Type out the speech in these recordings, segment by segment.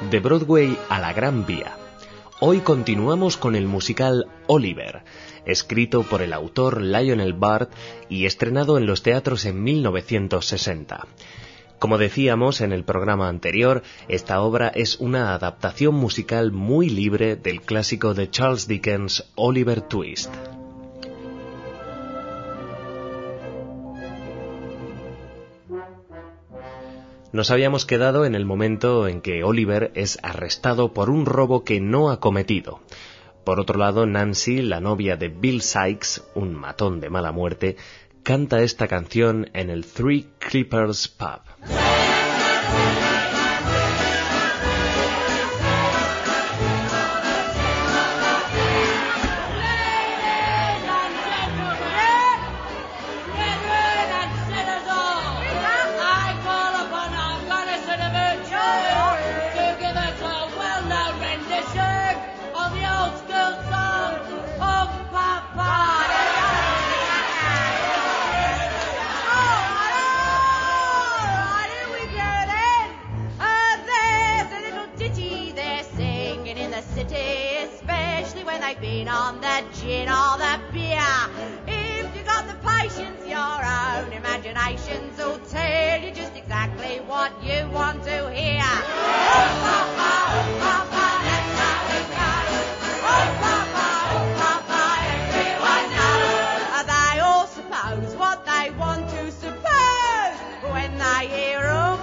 de Broadway a la Gran Vía. Hoy continuamos con el musical Oliver, escrito por el autor Lionel Bart y estrenado en los teatros en 1960. Como decíamos en el programa anterior, esta obra es una adaptación musical muy libre del clásico de Charles Dickens, Oliver Twist. Nos habíamos quedado en el momento en que Oliver es arrestado por un robo que no ha cometido. Por otro lado, Nancy, la novia de Bill Sikes, un matón de mala muerte, canta esta canción en el Three Clippers Pub. On that gin or that beer, if you got the patience, your own imaginations will tell you just exactly what you want to hear. Oh, Papa, that's how it goes. Oh, Papa, everyone knows. They all suppose what they want to suppose when they hear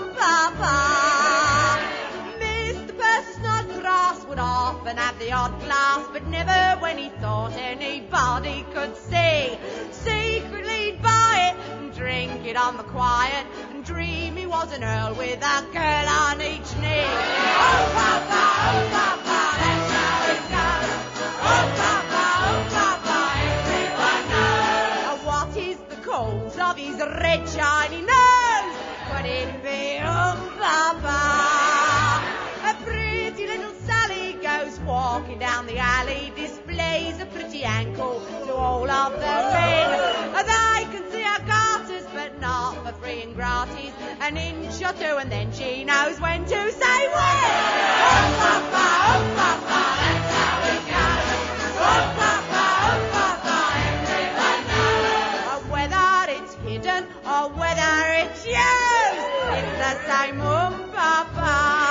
Papa. Mr. Percy Snodgrass would often have the odd glass, but never when he thought anybody could see. Secretly he'd buy it and drink it on the quiet and dream he was an earl with a girl on each knee. Oh, Papa, that's how it goes. Oh, Papa, everyone knows. What is the cause of his red shiny nose? Could it be Papa? A pretty little Sally goes walking down the alley, displays a pretty ankle to all of the men. They can see her garters, but not for free and gratis. An inch or two, and then she knows when to say when. Oh, Papa, that's how it goes. Oh, Papa, everyone knows. Whether it's hidden or whether it's used, it's the same Papa.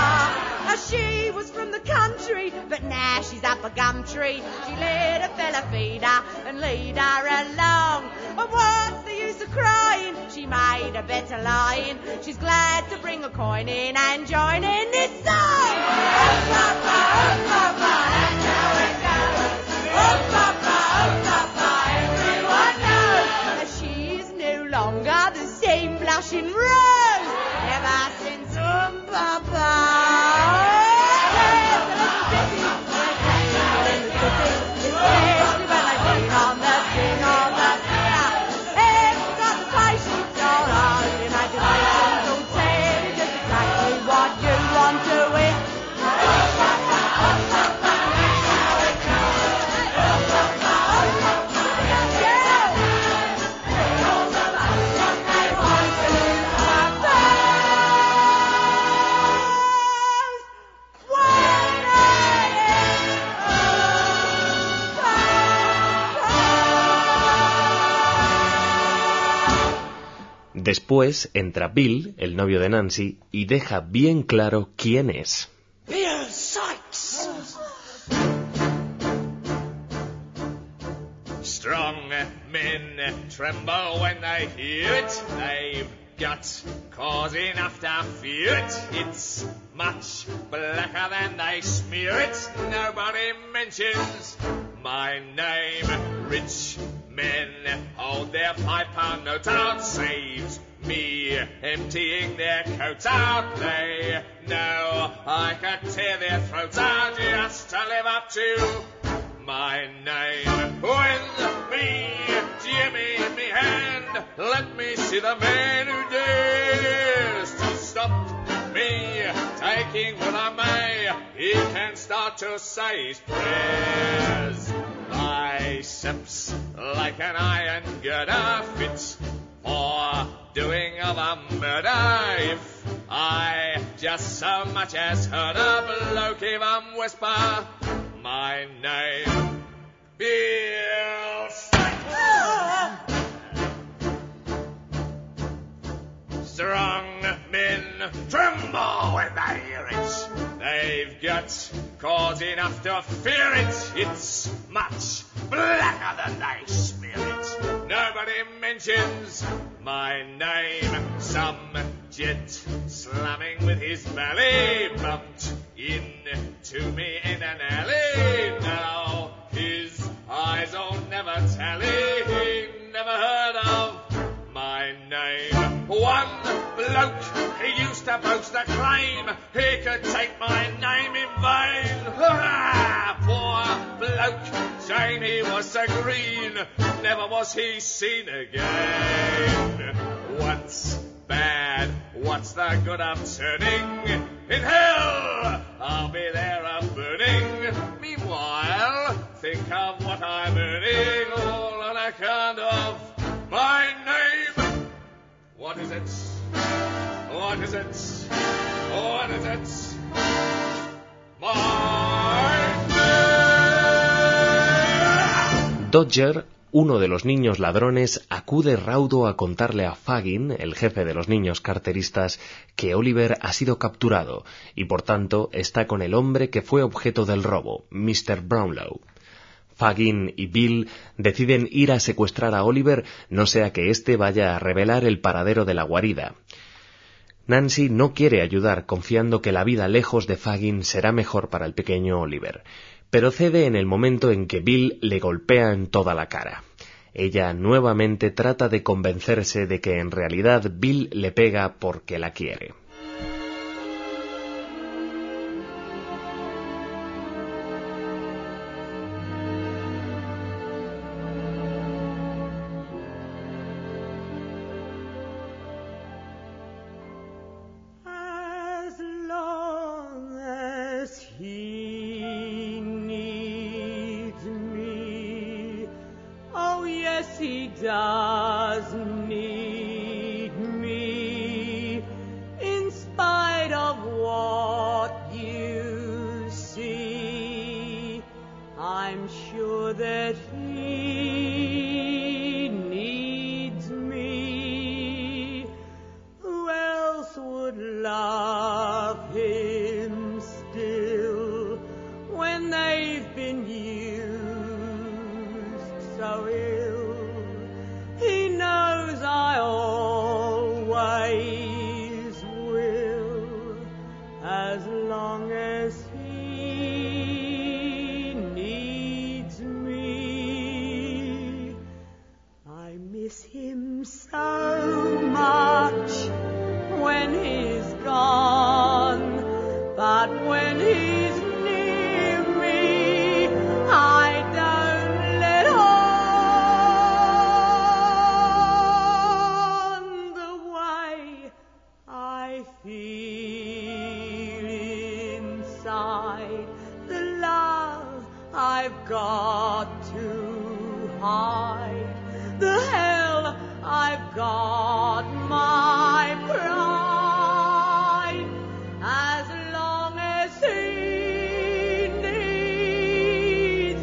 She was from the country, but now she's up a gum tree. She let a fella feed her and lead her along. But what's the use of crying? She made a better lying. She's glad to bring a coin in and join in this song. Oh, Papa, that's how it goes. Oh, Papa, everyone knows. She is no longer the same blushing rose ever since Papa. Después entra Bill, el novio de Nancy, y deja bien claro quién es. Bill Sikes! Strong men tremble when they hear it. They've got cause enough to fear it. It's much blacker than they smear it. Nobody mentions my name. Rich men hold their £5 notes out. Saves me emptying their coats out. They know I could tear their throats out just to live up to my name. With me, Jimmy in me hand, let me see the man who dares to stop me taking what I may. He can start to say his prayers. Biceps like an iron girder, fit for doing of a murder. If I just so much as heard a bloke even whisper my name. Bill Sikes. Strong men tremble when they hear it. They've got cause enough to fear it. It's much blacker than they smear it. Nobody mentions my name. Some jet slamming with his belly bumped into me in an alley. Now his eyes will never tally. He never heard of my name. One bloke, he used to boast the claim he could take my name in vain. Hurrah! Poor bloke, shame he was so green, never was he seen again. Once bad, what's the good of turning? In hell, I'll be there a-burning. Meanwhile, think of what I'm earning, all on account of my name. What is it? What is it? What is it? My name. Dodger, uno de los niños ladrones, acude raudo a contarle a Fagin, el jefe de los niños carteristas, que Oliver ha sido capturado y por tanto está con el hombre que fue objeto del robo, Mr. Brownlow. Fagin y Bill deciden ir a secuestrar a Oliver, no sea que éste vaya a revelar el paradero de la guarida. Nancy no quiere ayudar, confiando que la vida lejos de Fagin será mejor para el pequeño Oliver, pero cede en el momento en que Bill le golpea en toda la cara. Ella nuevamente trata de convencerse de que en realidad Bill le pega porque la quiere. He does need me, in spite of what you see. I'm sure that he needs me. Who else would love him still when they've been used so ill? He knows I always will, as long as he needs me. I miss him so much when he's gone, but when he's near me, I don't let on the way I feel inside, the love I've got to hide, the hell I've got, my pride, as long as he needs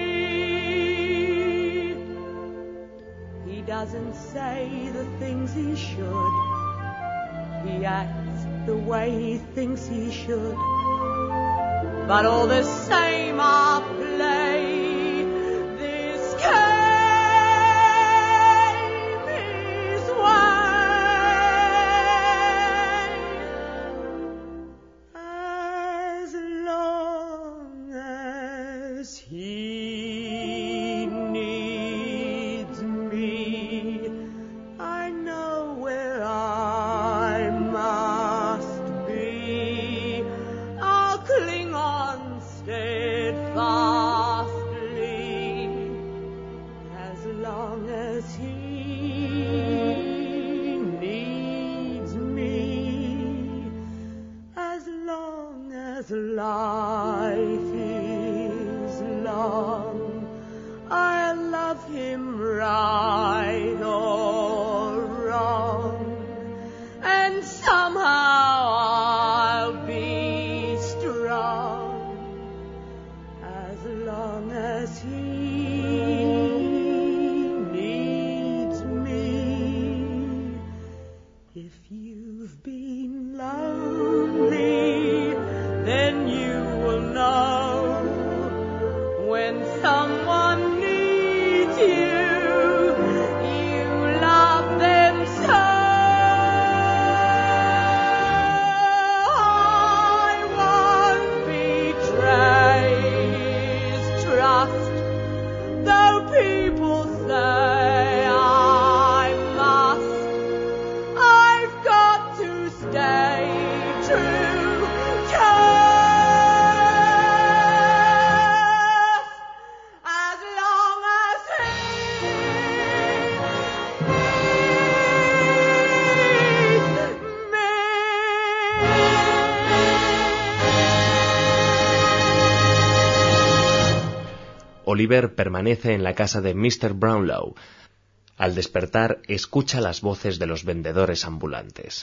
me. He doesn't say the things he should, he acts the way he thinks he should, but all the same I'll play this game his way, as long as he needs me. I know where I must be. I'll cling on steadfastly, as long as he needs me, as long as life is long. I'll love him right or wrong, and somehow Oliver permanece en la casa de Mr. Brownlow. Al despertar, escucha las voces de los vendedores ambulantes.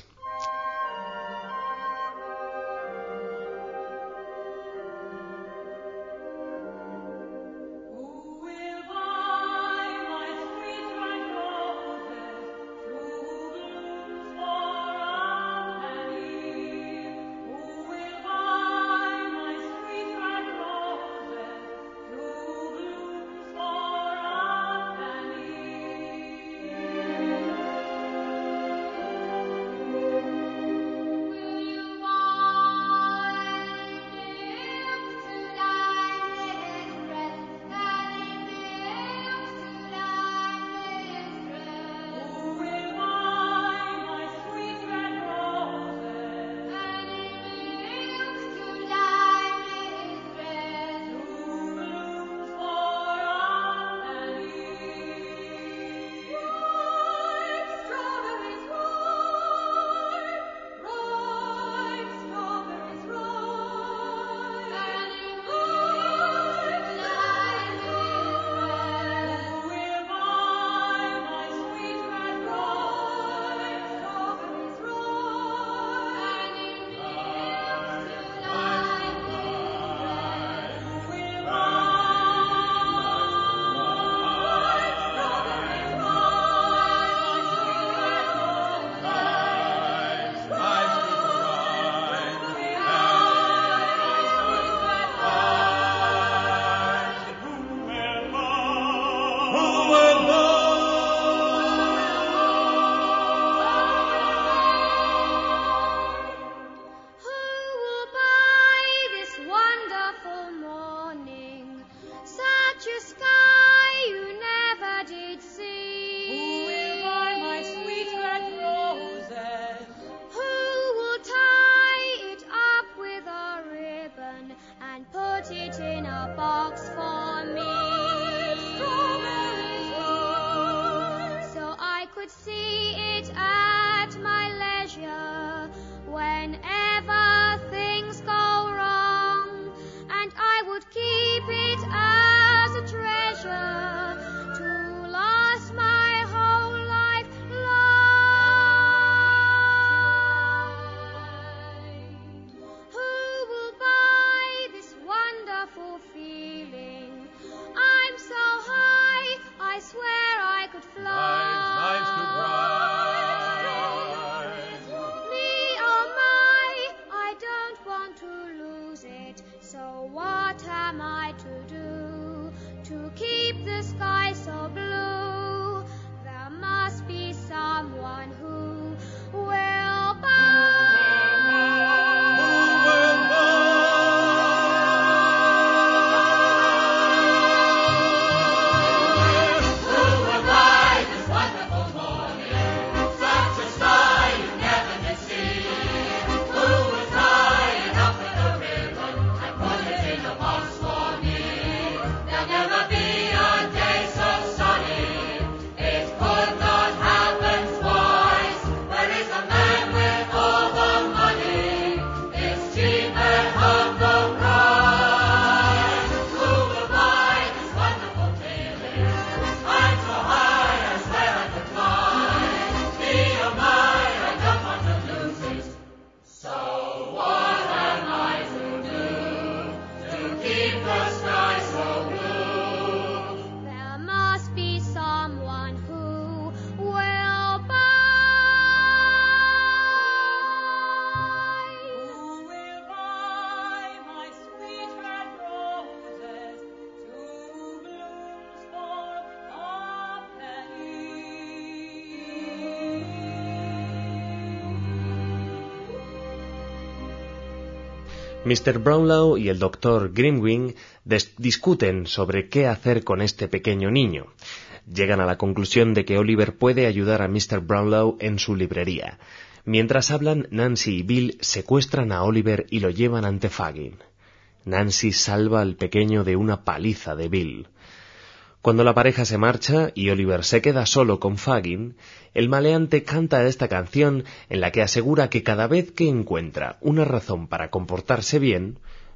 Mr. Brownlow y el Dr. Grimwing discuten sobre qué hacer con este pequeño niño. Llegan a la conclusión de que Oliver puede ayudar a Mr. Brownlow en su librería. Mientras hablan, Nancy y Bill secuestran a Oliver y lo llevan ante Fagin. Nancy salva al pequeño de una paliza de Bill. Cuando la pareja se marcha y Oliver se queda solo con Fagin, el maleante canta esta canción en la que asegura que cada vez que encuentra una razón para comportarse bien,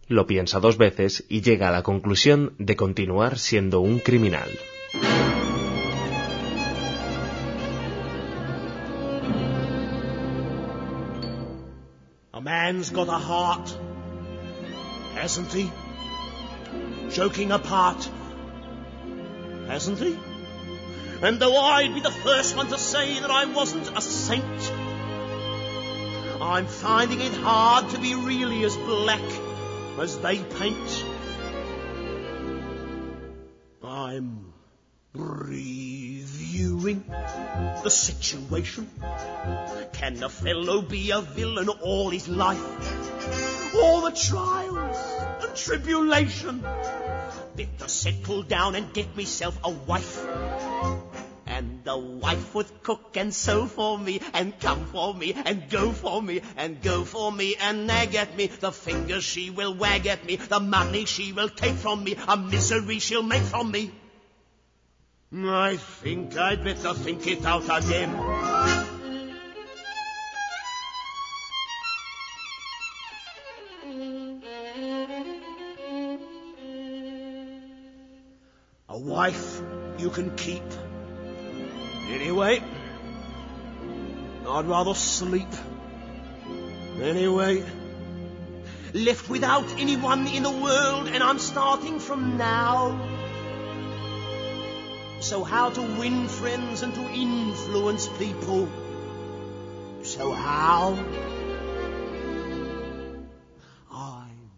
lo piensa 2 veces y llega a la conclusión de continuar siendo un criminal. A man's got a heart, hasn't he? Joking apart, hasn't he? And though I'd be the first one to say that I wasn't a saint, I'm finding it hard to be really as black as they paint. I'm reviewing the situation. Can a fellow be a villain all his life? All the trials and tribulation. Better settle down and get myself a wife. And the wife would cook and sew for me, and come for me, and go for me, and go for me, and nag at me. The fingers she will wag at me, the money she will take from me, a misery she'll make from me. I think I'd better think it out again. A wife you can keep. Anyway, I'd rather sleep. Anyway, left without anyone in the world, and I'm starting from now. So how to win friends and to influence people? So how? I'm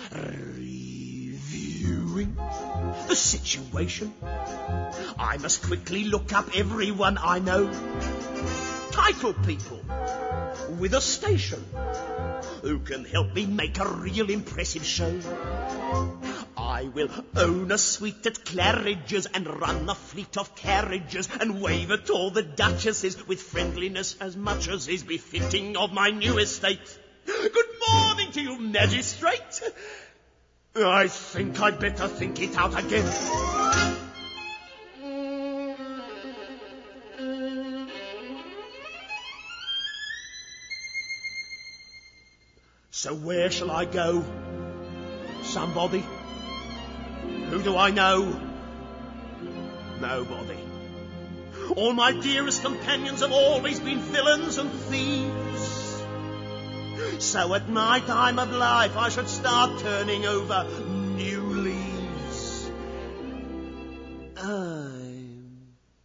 reviewing the situation. I must quickly look up everyone I know. Title people with a station who can help me make a real impressive show. I will own a suite at Claridge's and run a fleet of carriages and wave at all the duchesses with friendliness as much as is befitting of my new estate. Good morning to you, magistrate. I think I'd better think it out again. So where shall I go? Somebody? Who do I know? Nobody. All my dearest companions have always been villains and thieves. So at my time of life I should start turning over new leaves. I'm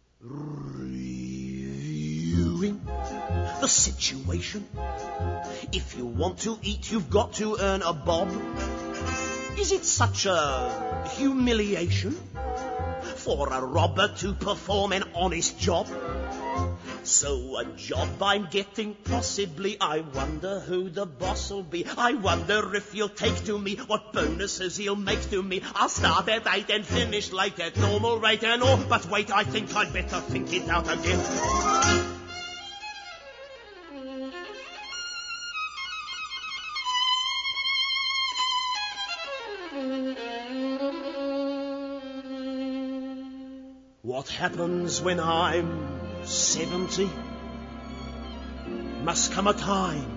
reviewing the situation. If you want to eat, you've got to earn a bob. Is it such a humiliation for a robber to perform an honest job? So a job I'm getting, possibly. I wonder who the boss'll be. I wonder if he'll take to me, what bonuses he'll make to me. I'll start at 8 and finish late at normal rate and all. But wait, I think I'd better think it out again. What happens when I'm 70? Must come a time.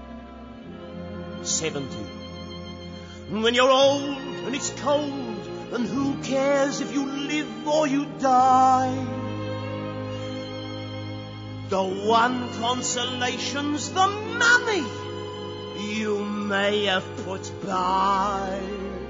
70. When you're old and it's cold, and who cares if you live or you die? The one consolation's the money you may have put by.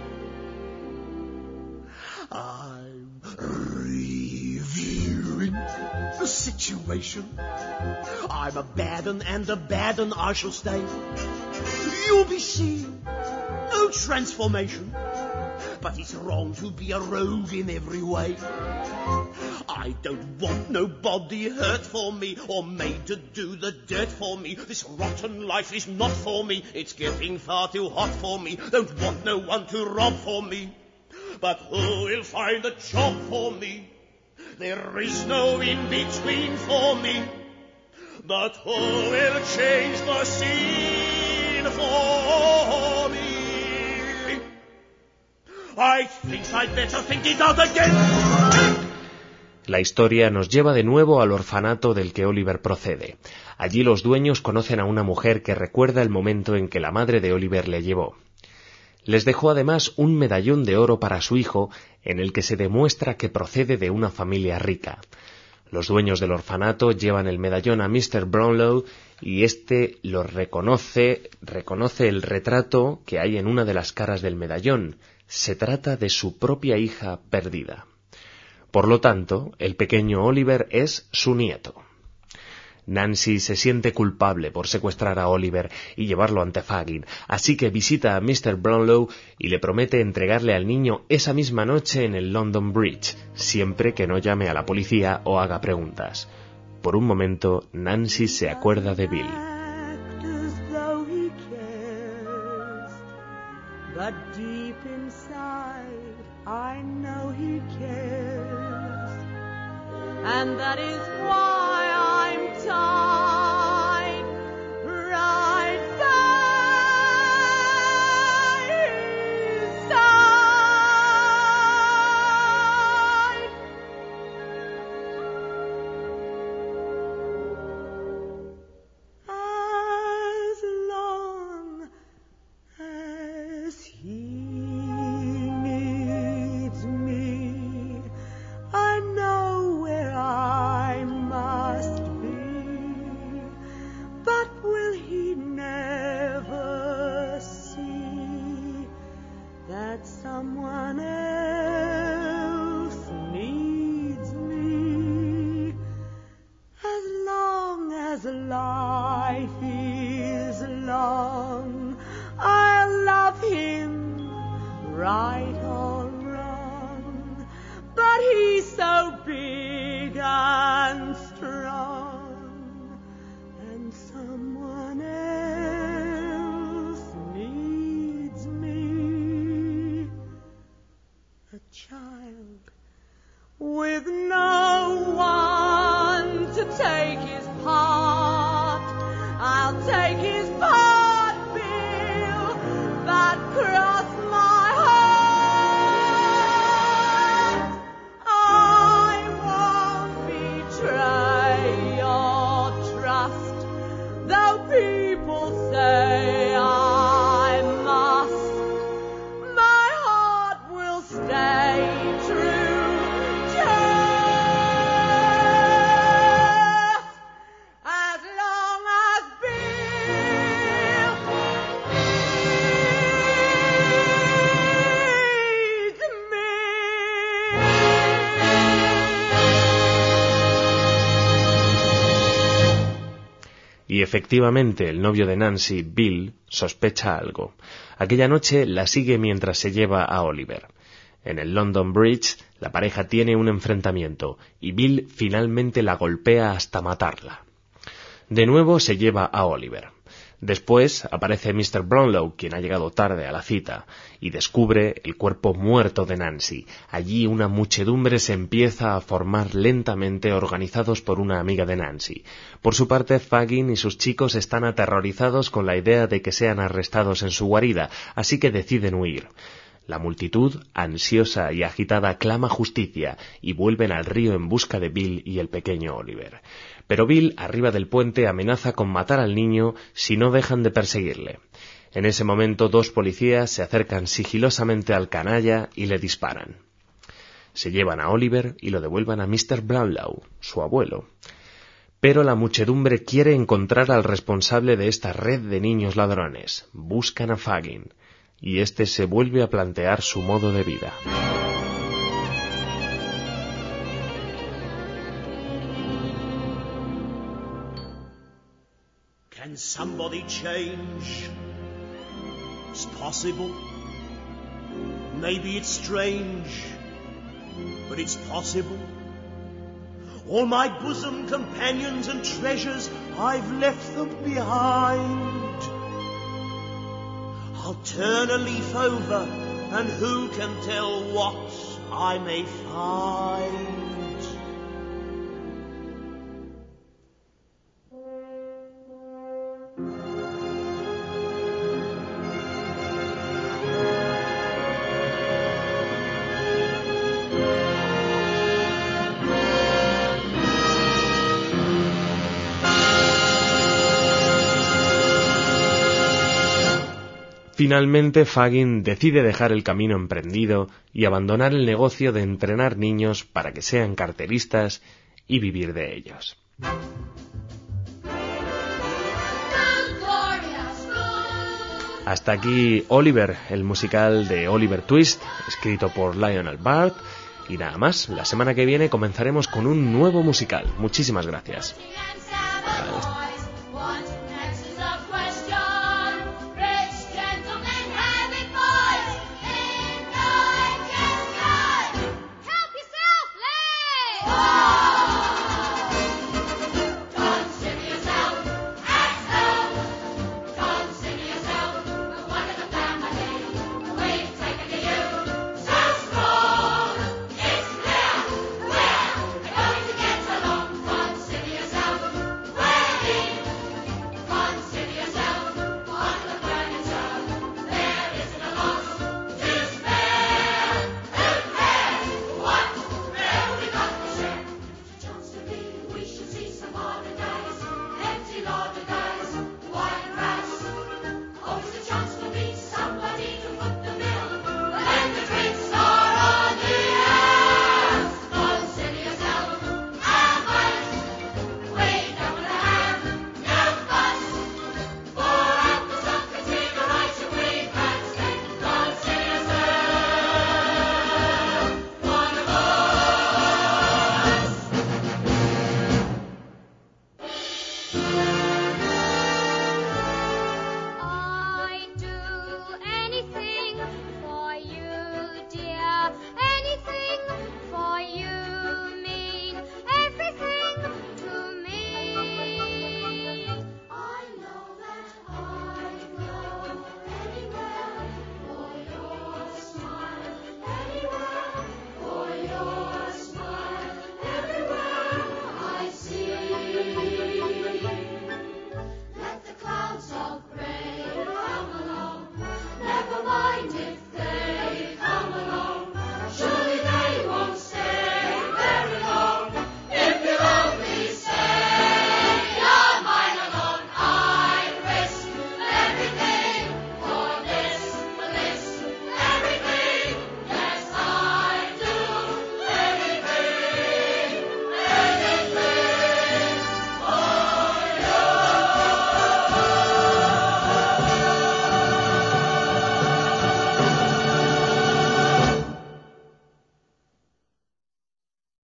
I'm reviewing the situation. I'm a bad un, and a bad un I shall stay. You'll be seeing no transformation, but it's wrong to be a rogue in every way. I don't want nobody hurt for me or made to do the dirt for me. This rotten life is not for me. It's getting far too hot for me. Don't want no one to rob for me. But who will find a job for me? There is no in-between for me. But who will change the scene for me? I think I'd better think it out again. La historia nos lleva de nuevo al orfanato del que Oliver procede. Allí los dueños conocen a una mujer que recuerda el momento en que la madre de Oliver le llevó. Les dejó además un medallón de oro para su hijo, en el que se demuestra que procede de una familia rica. Los dueños del orfanato llevan el medallón a Mr. Brownlow y éste lo reconoce el retrato que hay en una de las caras del medallón. Se trata de su propia hija perdida. Por lo tanto, el pequeño Oliver es su nieto. Nancy se siente culpable por secuestrar a Oliver y llevarlo ante Fagin, así que visita a Mr. Brownlow y le promete entregarle al niño esa misma noche en el London Bridge, siempre que no llame a la policía o haga preguntas. Por un momento, Nancy se acuerda de Bill. And that is why I'm tied right by his side. As long as he needs me, I know where I must be, but will he never see that someone else needs me? As long as life is long, I'll love him right or wrong, but he's so big and strong, and someone else needs me. A child with no one to take his part, I'll take his part, Bill, but cross my heart. I won't betray your trust, though people say I must. My heart will stay true, just as long as Bill needs me. Y efectivamente, el novio de Nancy, Bill, sospecha algo. Aquella noche la sigue mientras se lleva a Oliver. En el London Bridge, la pareja tiene un enfrentamiento y Bill finalmente la golpea hasta matarla. De nuevo se lleva a Oliver. Después aparece Mr. Brownlow, quien ha llegado tarde a la cita, y descubre el cuerpo muerto de Nancy. Allí una muchedumbre se empieza a formar lentamente, organizados por una amiga de Nancy. Por su parte, Fagin y sus chicos están aterrorizados con la idea de que sean arrestados en su guarida, así que deciden huir. La multitud, ansiosa y agitada, clama justicia y vuelven al río en busca de Bill y el pequeño Oliver. Pero Bill, arriba del puente, amenaza con matar al niño si no dejan de perseguirle. En ese momento, dos policías se acercan sigilosamente al canalla y le disparan. Se llevan a Oliver y lo devuelven a Mr. Brownlow, su abuelo. Pero la muchedumbre quiere encontrar al responsable de esta red de niños ladrones. Buscan a Fagin, y éste se vuelve a plantear su modo de vida. Can somebody change? It's possible. Maybe it's strange, but it's possible. All my bosom companions and treasures, I've left them behind. I'll turn a leaf over, and who can tell what I may find? Finalmente, Fagin decide dejar el camino emprendido y abandonar el negocio de entrenar niños para que sean carteristas y vivir de ellos. Hasta aquí Oliver, el musical de Oliver Twist, escrito por Lionel Bart. Y nada más, la semana que viene comenzaremos con un nuevo musical. Muchísimas gracias. Adiós.